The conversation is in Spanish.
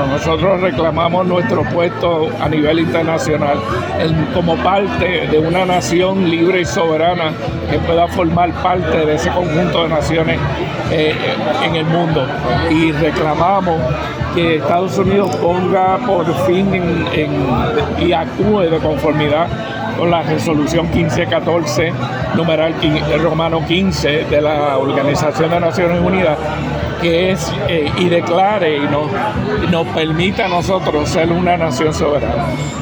soberano. Nosotros reclamamos nuestro puesto a nivel internacional como parte de una nación libre y soberana que pueda formar parte de ese conjunto de naciones en el mundo. Y reclamamos que Estados Unidos ponga por fin y actúe de conformidad con la resolución 1514, numeral romano 15 de la Organización de Naciones Unidas, que es y declare y nos permita a nosotros ser una nación soberana.